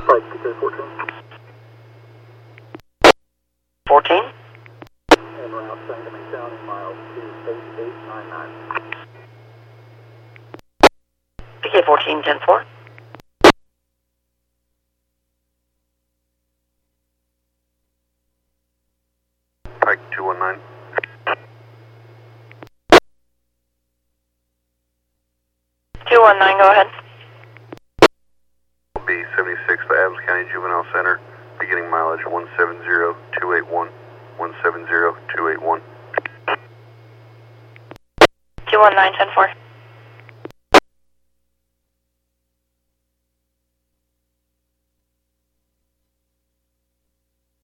Pike, PK 14. 14. En route, Sangamon County, miles 28899. PK 14, 10-4. Pike 219. 219, go ahead. B 76 to Adams County Juvenile Center, beginning mileage 170281. 170281. 219, 10-4.